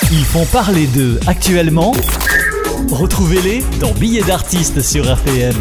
Ils font parler d'eux actuellement. Retrouvez-les dans Billets d'artistes sur RPM.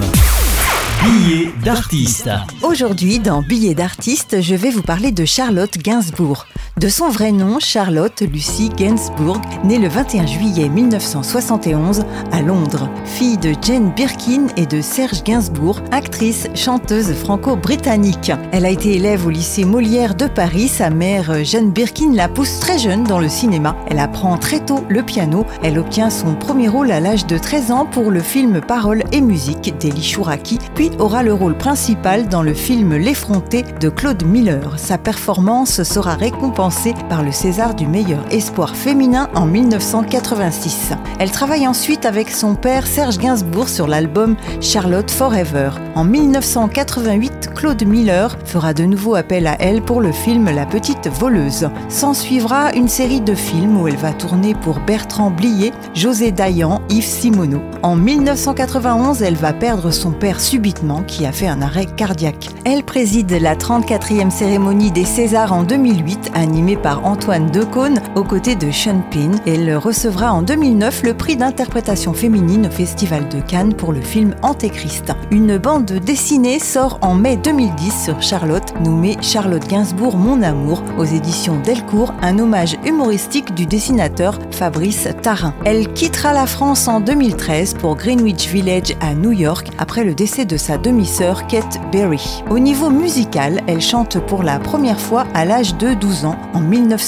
Billets d'artistes. Aujourd'hui, dans Billets d'artistes, je vais vous parler de Charlotte Gainsbourg. De son vrai nom, Charlotte Lucy Gainsbourg, née le 21 juillet 1971 à Londres. Fille de Jane Birkin et de Serge Gainsbourg, actrice, chanteuse franco-britannique. Elle a été élève au lycée Molière de Paris. Sa mère, Jane Birkin, la pousse très jeune dans le cinéma. Elle apprend très tôt le piano. Elle obtient son premier rôle à l'âge de 13 ans pour le film Paroles et musique d'Elie Chouraki, puis aura le rôle principal dans le film L'Effronté de Claude Miller. Sa performance sera récompensée par le César du meilleur espoir féminin en 1986. Elle travaille ensuite avec son père Serge Gainsbourg sur l'album Charlotte Forever. En 1988, Claude Miller fera de nouveau appel à elle pour le film La Petite Voleuse. S'en suivra une série de films où elle va tourner pour Bertrand Blier, José Dayan, Yves Simoneau. En 1991, elle va perdre son père subitement qui a fait un arrêt cardiaque. Elle préside la 34e cérémonie des Césars en 2008, animée par Antoine Decaune aux côtés de Sean Penn. Elle recevra en 2009 le prix d'interprétation féminine au Festival de Cannes pour le film Antéchrist. Une bande dessinée sort en mai 2010 sur Charlotte, nommée Charlotte Gainsbourg Mon Amour, aux éditions Delcourt, un hommage humoristique du dessinateur Fabrice Tarin. Elle quittera la France en 2013 pour Greenwich Village à New York après le décès de sa demi-sœur Kate Berry. Au niveau musical, elle chante pour la première fois à l'âge de 12 ans en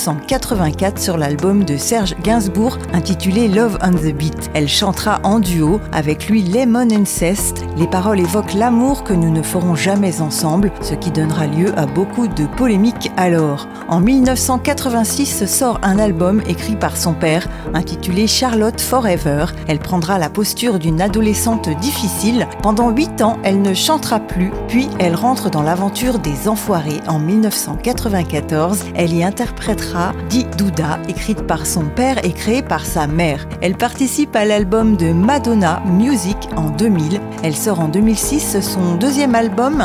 1984 sur l'album de Serge Gainsbourg intitulé Love on the Beat. Elle chantera en duo avec lui Lemon Incest. Les paroles évoquent l'amour que nous ne ferons jamais ensemble, ce qui donnera lieu à beaucoup de polémiques alors. En 1986 sort un album écrit par son père intitulé Charlotte Forever. Elle prendra la posture d'une adolescente difficile. Pendant 8 ans, elle ne chantera plus, puis elle rentre dans l'aventure des Enfoirés en 1994. Elle y interprétera Di Douda, écrite par son père et créée par sa mère. Elle participe à l'album de Madonna Music en 2000. Elle sort en 2006 son deuxième album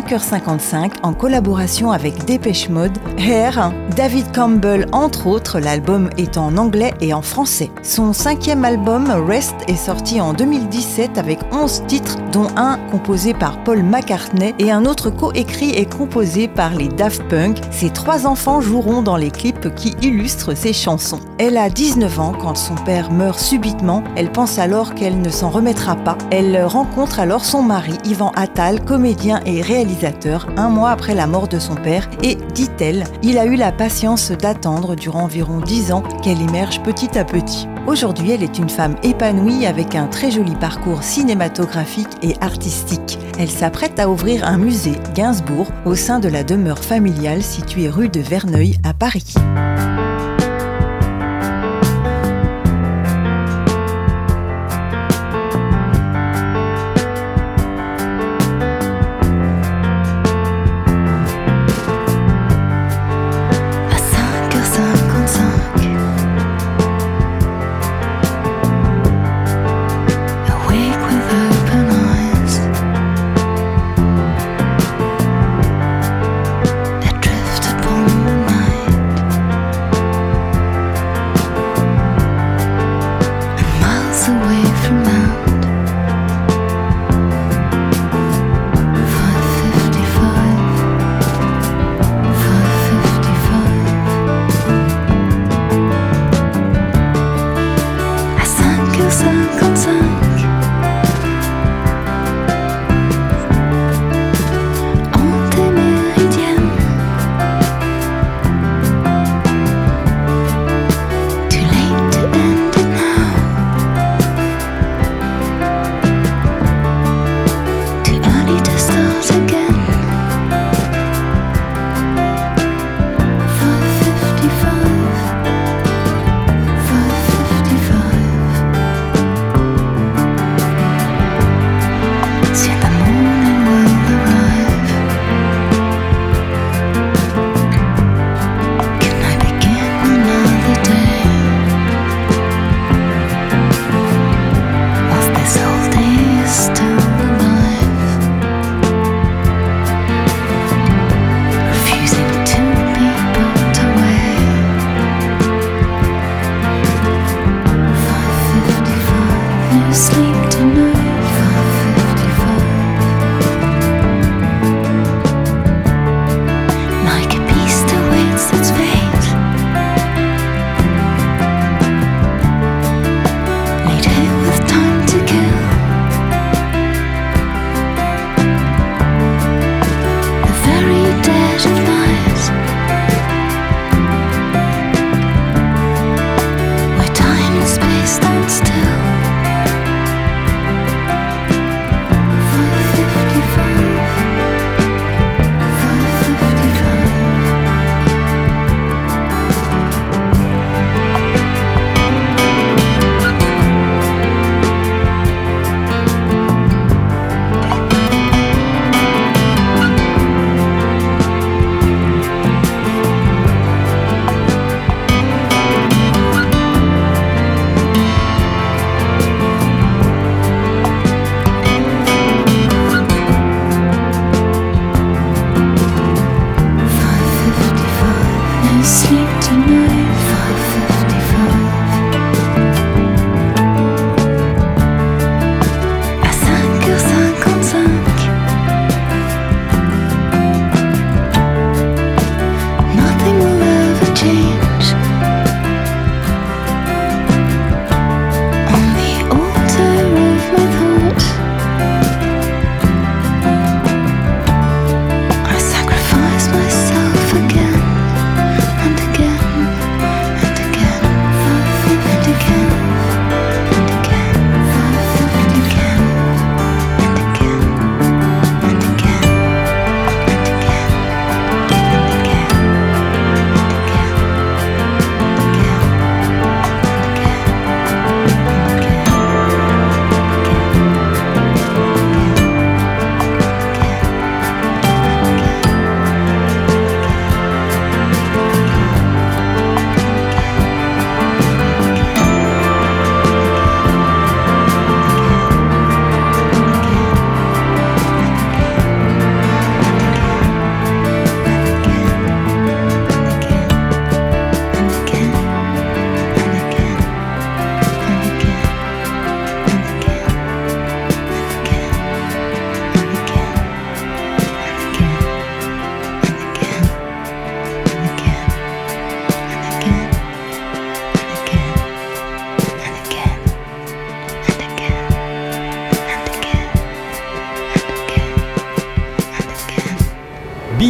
5h55 en collaboration avec Dépêche Mode, Hair, David Campbell entre autres. L'album est en anglais et en français. Son 5e album Rest est sorti en 2017 avec 11 titres dont un composé par Paul McCartney et un autre coécrit et composé par les Daft Punk. Ses 3 enfants joueront dans les clips qui illustrent ses chansons. Elle a 19 ans quand son père meurt subitement. Elle pense alors qu'elle ne s'en remettra pas. Elle rencontre alors son mari, Yvan Attal, comédien et réalisateur, un mois après la mort de son père et, dit-elle, il a eu la patience d'attendre durant environ 10 ans qu'elle émerge petit à petit. Aujourd'hui, elle est une femme épanouie avec un très joli parcours cinématographique et artistique. Elle s'apprête à ouvrir un musée Gainsbourg au sein de la demeure familiale située rue de Verneuil à Paris. Drift upon the night.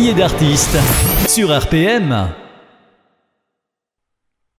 Billets d'artiste sur RPM.